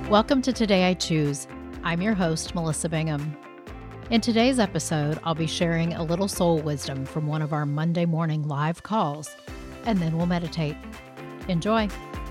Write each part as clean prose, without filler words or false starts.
Welcome to Today I Choose. I'm your host, Melissa Bingham. In today's episode, I'll be sharing a little soul wisdom from one of our Monday morning live calls, and then we'll meditate. Enjoy.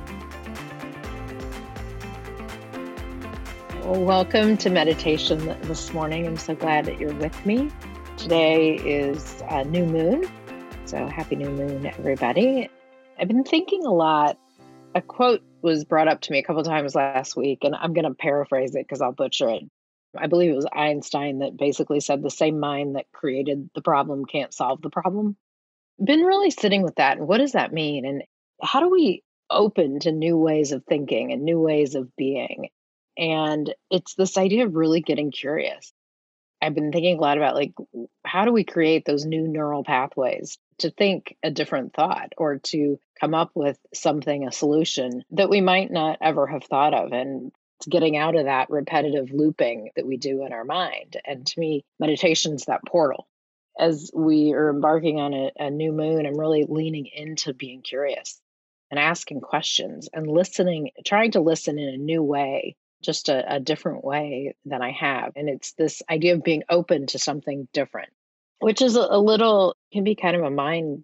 Welcome to meditation this morning. I'm so glad that you're with me. Today is a new moon, so happy new moon, everybody. I've been thinking a lot. A quote was brought up to me a couple times last week, and I'm going to paraphrase it because I'll butcher it. I believe it was Einstein that basically said the same mind that created the problem can't solve the problem. Been really sitting with that. And what does that mean? And how do we open to new ways of thinking and new ways of being? And it's this idea of really getting curious. I've been thinking a lot about how do we create those new neural pathways to think a different thought or to come up with something, a solution that we might not ever have thought of. And it's getting out of that repetitive looping that we do in our mind. And to me, meditation's that portal. As we are embarking on a new moon, I'm really leaning into being curious and asking questions and listening, trying to listen in a new way, just a different way than I have. And it's this idea of being open to something different, which is a little, can be kind of a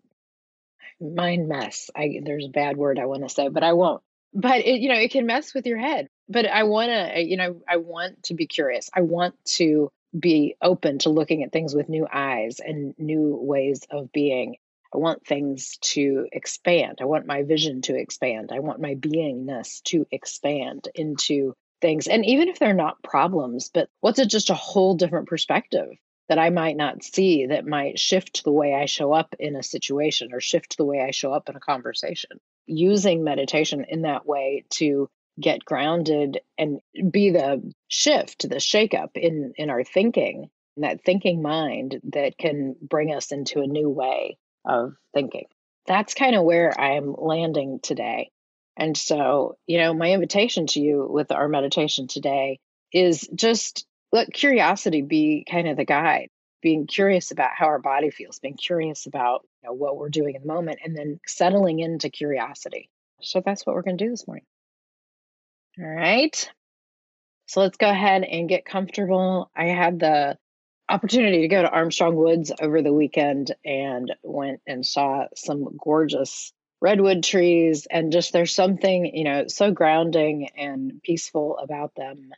mind mess. There's a bad word I want to say, but I won't. But it can mess with your head. But I want to, I want to be curious. I want to be open to looking at things with new eyes and new ways of being. I want things to expand. I want my vision to expand. I want my beingness to expand into things. And even if they're not problems, but what's it just a whole different perspective that I might not see that might shift the way I show up in a situation or shift the way I show up in a conversation. Using meditation in that way to get grounded and be the shift, the shakeup in our thinking, in that thinking mind that can bring us into a new way of thinking. That's kind of where I am landing today. And so, my invitation to you with our meditation today is just let curiosity be kind of the guide, being curious about how our body feels, being curious about what we're doing in the moment, and then settling into curiosity. So that's what we're going to do this morning. All right. So let's go ahead and get comfortable. I had the opportunity to go to Armstrong Woods over the weekend and went and saw some gorgeous redwood trees. And just there's something, so grounding and peaceful about them.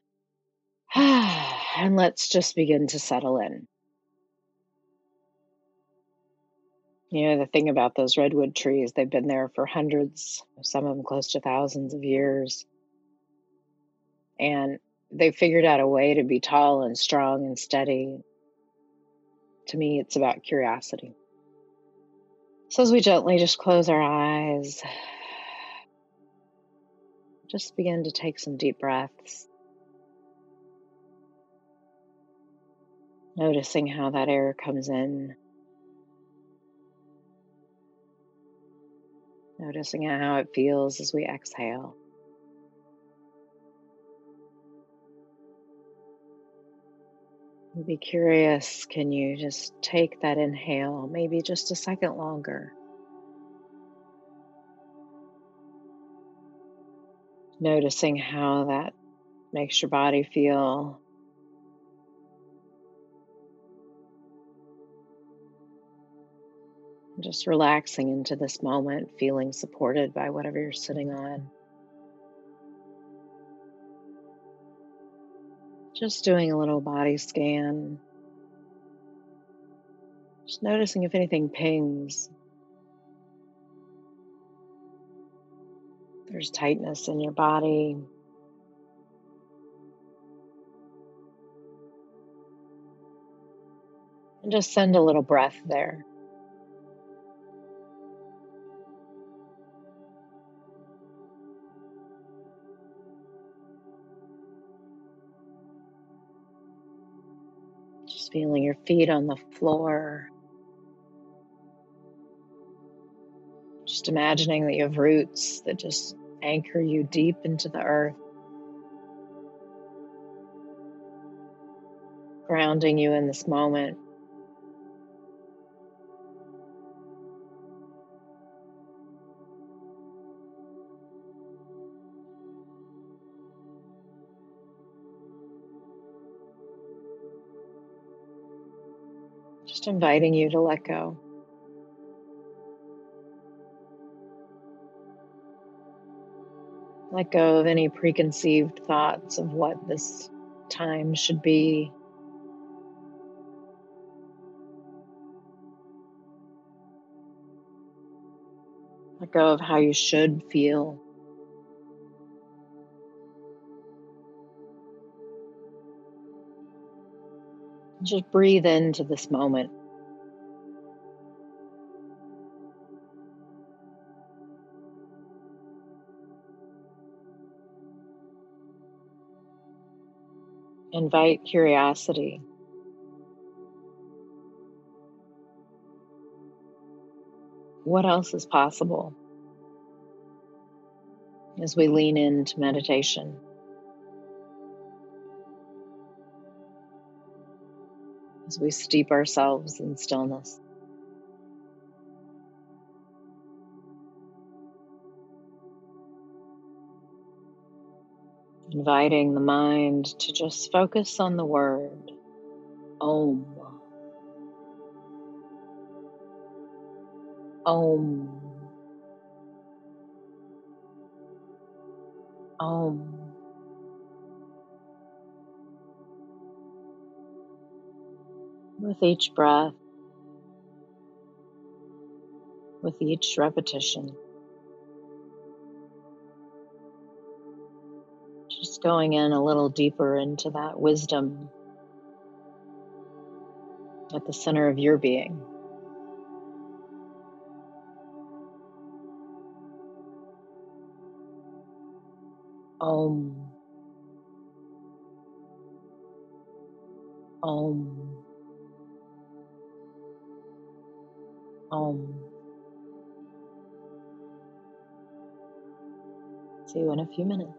And let's just begin to settle in. The thing about those redwood trees, they've been there for hundreds, some of them close to thousands of years. And they figured out a way to be tall and strong and steady. To me, it's about curiosity. So as we gently just close our eyes, just begin to take some deep breaths. Noticing how that air comes in. Noticing how it feels as we exhale. Be curious, can you just take that inhale, maybe just a second longer? Noticing how that makes your body feel. Just relaxing into this moment, feeling supported by whatever you're sitting on. Just doing a little body scan. Just noticing if anything pings. There's tightness in your body. And just send a little breath there. Just feeling your feet on the floor. Just imagining that you have roots that just anchor you deep into the earth. Grounding you in this moment. Just inviting you to let go. Let go of any preconceived thoughts of what this time should be. Let go of how you should feel. Just breathe into this moment. Invite curiosity. What else is possible as we lean into meditation? As we steep ourselves in stillness. Inviting the mind to just focus on the word Om. Om. Om. With each breath, with each repetition, just going in a little deeper into that wisdom at the center of your being. Om. Om. Om. See you in a few minutes.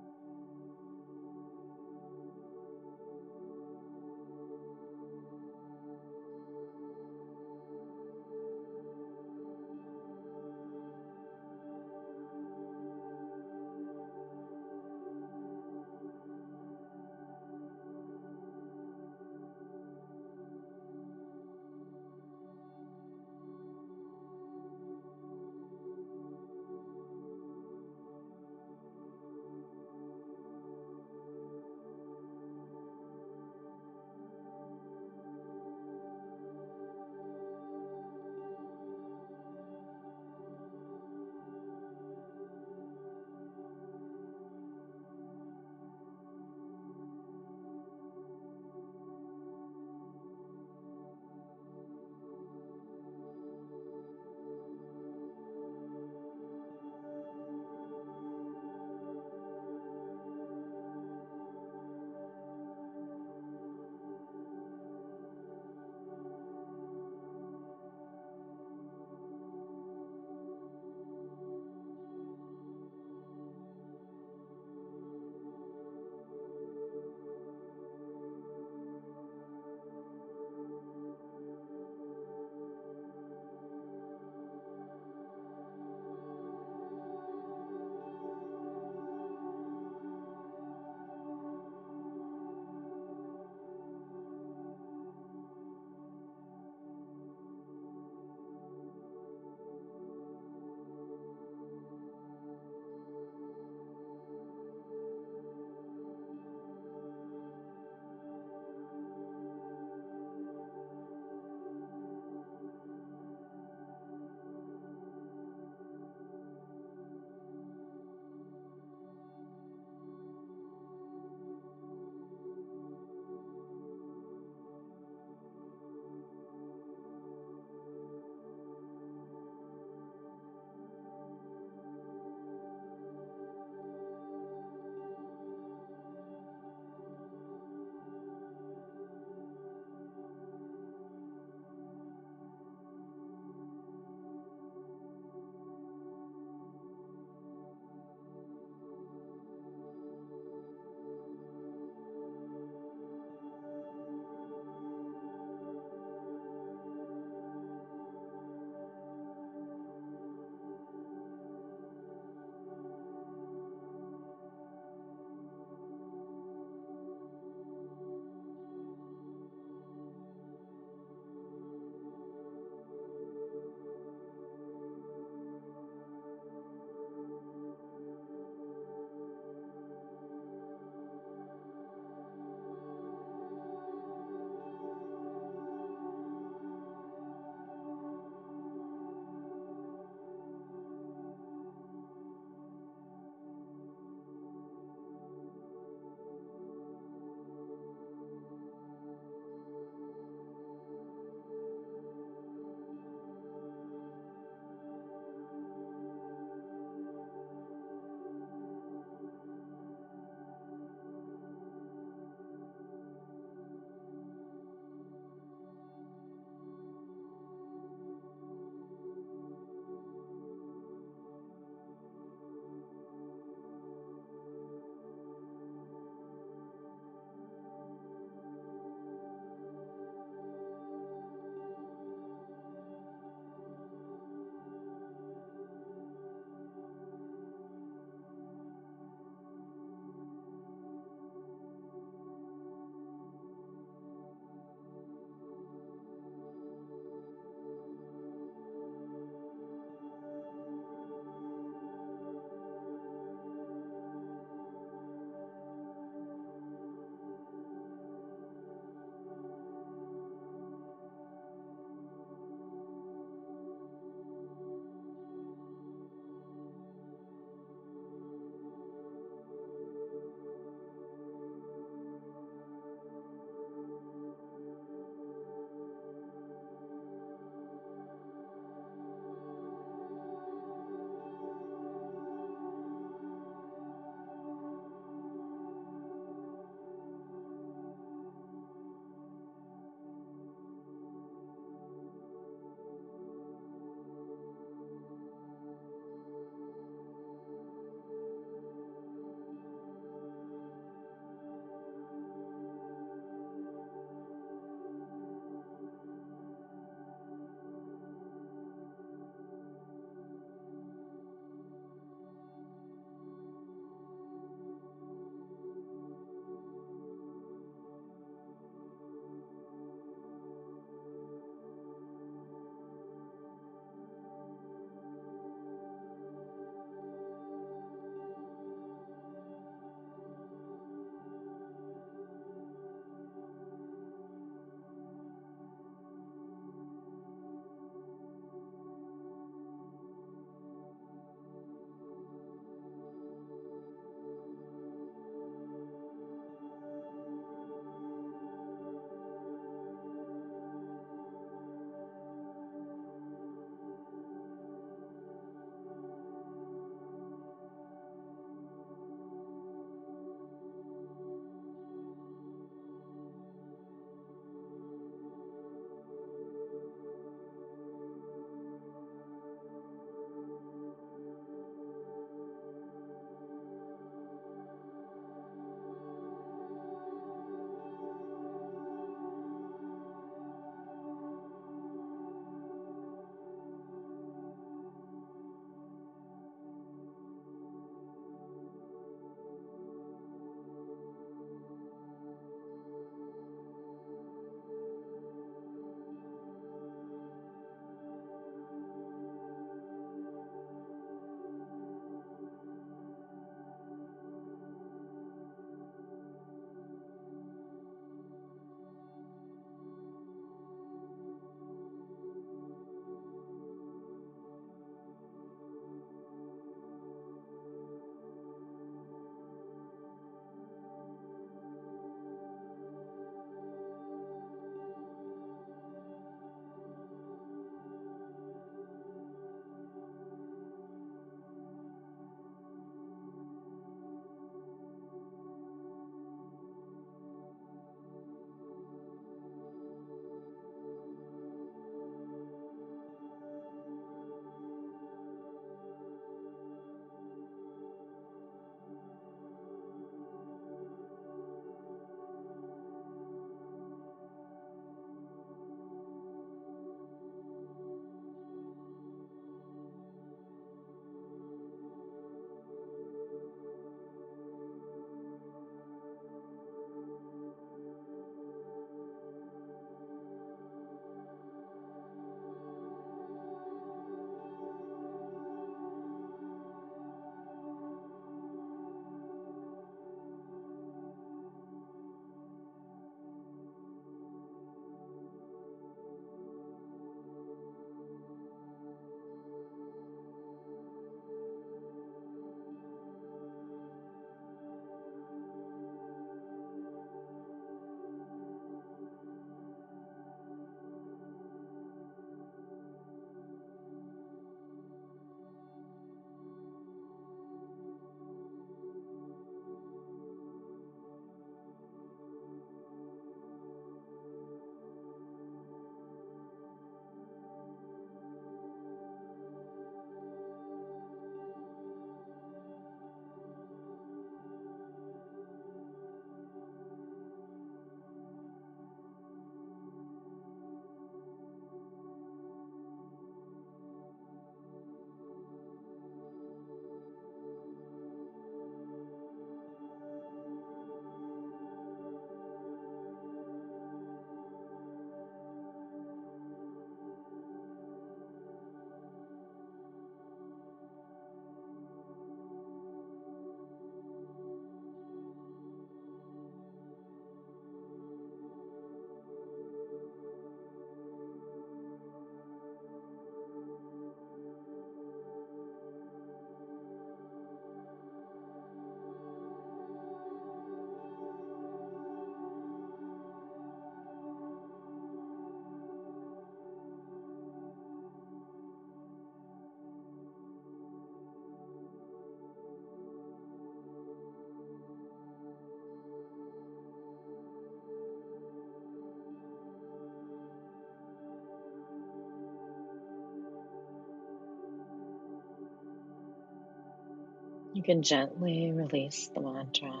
You can gently release the mantra.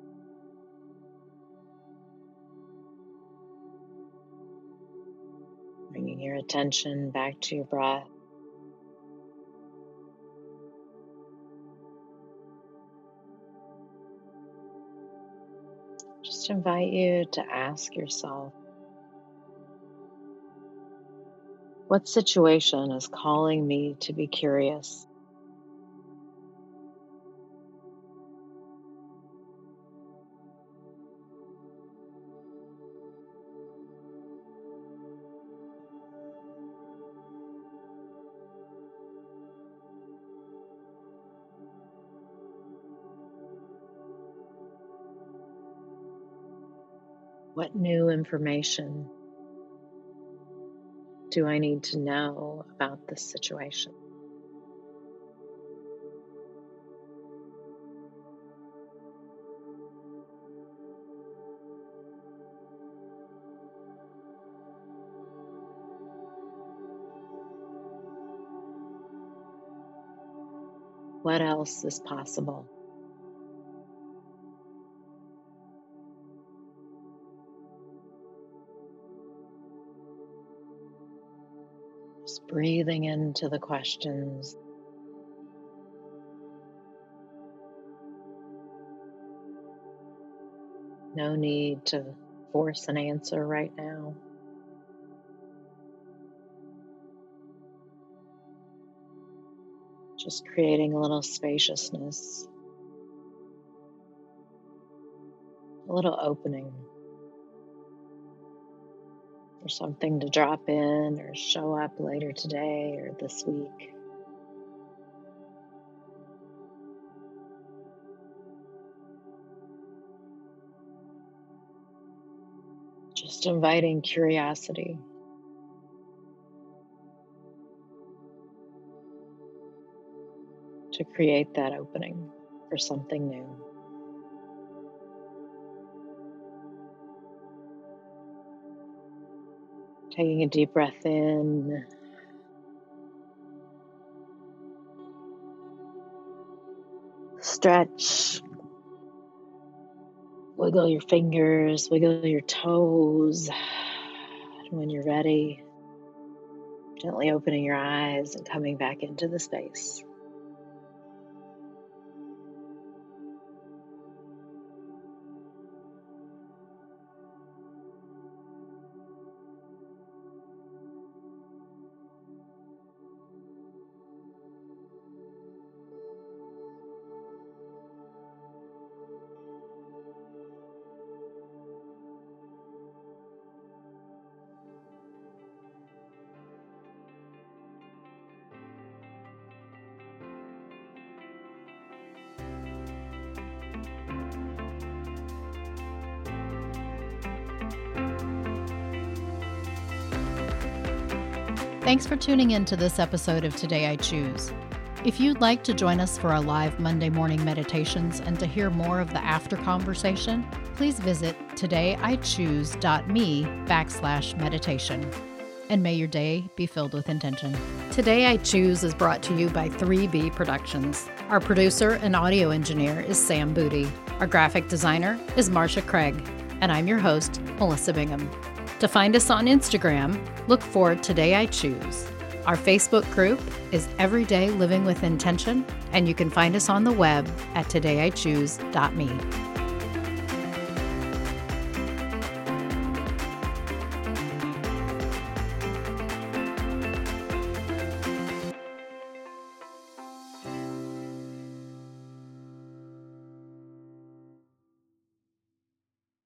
Bringing your attention back to your breath. Just invite you to ask yourself, what situation is calling me to be curious? What new information do I need to know about this situation? What else is possible? Just breathing into the questions. No need to force an answer right now. Just creating a little spaciousness, a little opening for something to drop in or show up later today or this week. Just inviting curiosity. To create that opening for something new. Taking a deep breath in. Stretch. Wiggle your fingers, wiggle your toes. And when you're ready, gently opening your eyes and coming back into the space. Thanks for tuning in to this episode of Today I Choose. If you'd like to join us for our live Monday morning meditations and to hear more of the after conversation, please visit todayichoose.me/meditation. And may your day be filled with intention. Today I Choose is brought to you by 3B Productions. Our producer and audio engineer is Sam Booty. Our graphic designer is Marcia Craig. And I'm your host, Melissa Bingham. To find us on Instagram, look for Today I Choose. Our Facebook group is Everyday Living with Intention, and you can find us on the web at todayichoose.me.